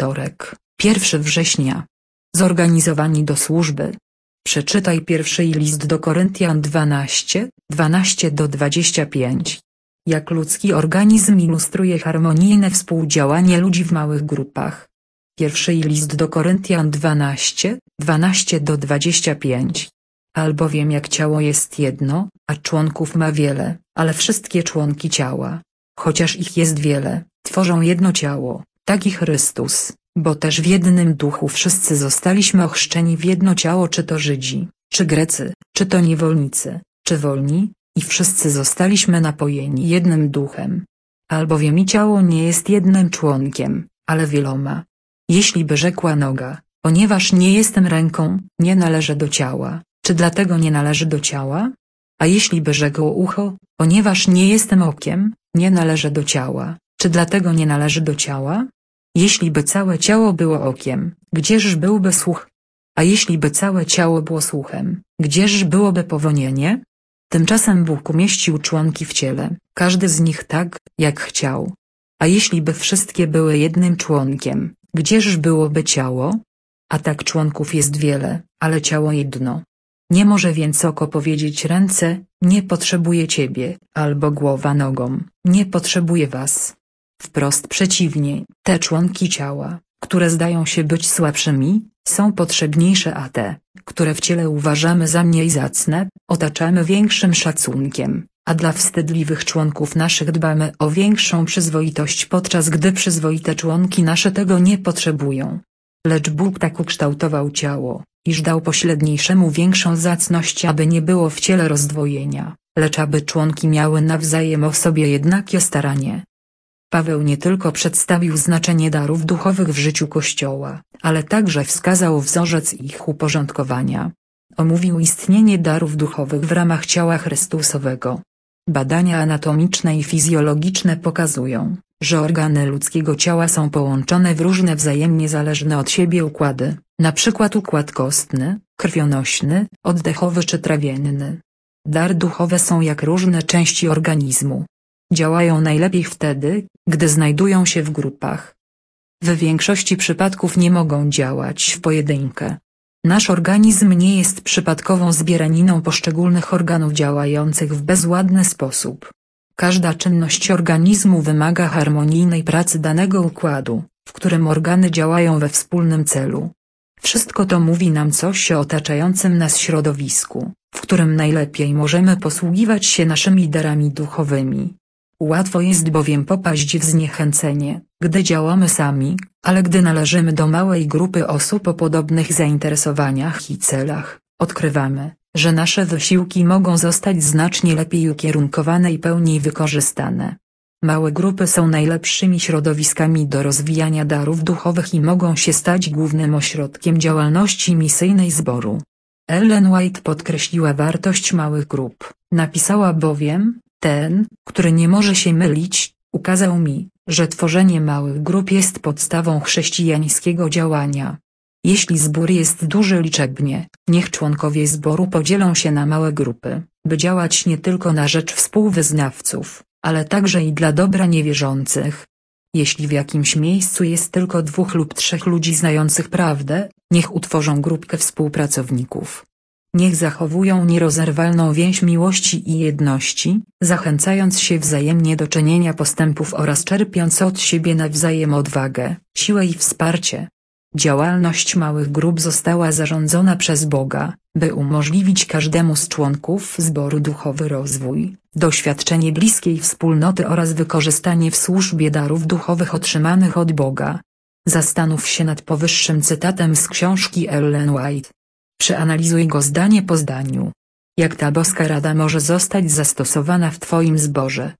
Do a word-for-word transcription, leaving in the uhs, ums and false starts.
wtorek, pierwszego września. Zorganizowani do służby. Przeczytaj pierwszy list do Koryntian dwanaście, dwanaście do dwudziestu pięciu. Jak ludzki organizm ilustruje harmonijne współdziałanie ludzi w małych grupach. Pierwszy list do Koryntian dwanaście, dwanaście do dwudziestu pięciu. Albowiem jak ciało jest jedno, a członków ma wiele, ale wszystkie członki ciała, chociaż ich jest wiele, tworzą jedno ciało, tak i Chrystus, bo też w jednym duchu wszyscy zostaliśmy ochrzczeni w jedno ciało, czy to Żydzi, czy Grecy, czy to niewolnicy, czy wolni, i wszyscy zostaliśmy napojeni jednym duchem. Albowiem i ciało nie jest jednym członkiem, ale wieloma. Jeśli by rzekła noga, ponieważ nie jestem ręką, nie należę do ciała, czy dlatego nie należy do ciała? A jeśli by rzekło ucho, ponieważ nie jestem okiem, nie należę do ciała, czy dlatego nie należy do ciała? Jeśli by całe ciało było okiem, gdzież byłby słuch? A jeśli by całe ciało było słuchem, gdzież byłoby powonienie? Tymczasem Bóg umieścił członki w ciele, każdy z nich tak, jak chciał. A jeśli by wszystkie były jednym członkiem, gdzież byłoby ciało? A tak członków jest wiele, ale ciało jedno. Nie może więc oko powiedzieć ręce, nie potrzebuję ciebie, albo głowa nogom, nie potrzebuję was. Wprost przeciwnie, te członki ciała, które zdają się być słabszymi, są potrzebniejsze, a te, które w ciele uważamy za mniej zacne, otaczamy większym szacunkiem, a dla wstydliwych członków naszych dbamy o większą przyzwoitość, podczas gdy przyzwoite członki nasze tego nie potrzebują. Lecz Bóg tak ukształtował ciało, iż dał pośredniejszemu większą zacność, aby nie było w ciele rozdwojenia, lecz aby członki miały nawzajem o sobie jednakie staranie. Paweł nie tylko przedstawił znaczenie darów duchowych w życiu Kościoła, ale także wskazał wzorzec ich uporządkowania. Omówił istnienie darów duchowych w ramach ciała Chrystusowego. Badania anatomiczne i fizjologiczne pokazują, że organy ludzkiego ciała są połączone w różne wzajemnie zależne od siebie układy, np. układ kostny, krwionośny, oddechowy czy trawienny. Dary duchowe są jak różne części organizmu. Działają najlepiej wtedy, gdy znajdują się w grupach. W większości przypadków nie mogą działać w pojedynkę. Nasz organizm nie jest przypadkową zbieraniną poszczególnych organów działających w bezładny sposób. Każda czynność organizmu wymaga harmonijnej pracy danego układu, w którym organy działają we wspólnym celu. Wszystko to mówi nam coś o otaczającym nas środowisku, w którym najlepiej możemy posługiwać się naszymi darami duchowymi. Łatwo jest bowiem popaść w zniechęcenie, gdy działamy sami, ale gdy należymy do małej grupy osób o podobnych zainteresowaniach i celach, odkrywamy, że nasze wysiłki mogą zostać znacznie lepiej ukierunkowane i pełniej wykorzystane. Małe grupy są najlepszymi środowiskami do rozwijania darów duchowych i mogą się stać głównym ośrodkiem działalności misyjnej zboru. Ellen White podkreśliła wartość małych grup, napisała bowiem: ten, który nie może się mylić, ukazał mi, że tworzenie małych grup jest podstawą chrześcijańskiego działania. Jeśli zbór jest duży liczebnie, niech członkowie zboru podzielą się na małe grupy, by działać nie tylko na rzecz współwyznawców, ale także i dla dobra niewierzących. Jeśli w jakimś miejscu jest tylko dwóch lub trzech ludzi znających prawdę, niech utworzą grupkę współpracowników. Niech zachowują nierozerwalną więź miłości i jedności, zachęcając się wzajemnie do czynienia postępów oraz czerpiąc od siebie nawzajem odwagę, siłę i wsparcie. Działalność małych grup została zarządzona przez Boga, by umożliwić każdemu z członków zboru duchowy rozwój, doświadczenie bliskiej wspólnoty oraz wykorzystanie w służbie darów duchowych otrzymanych od Boga. Zastanów się nad powyższym cytatem z książki Ellen White. Przeanalizuj go zdanie po zdaniu. Jak ta boska rada może zostać zastosowana w Twoim zborze?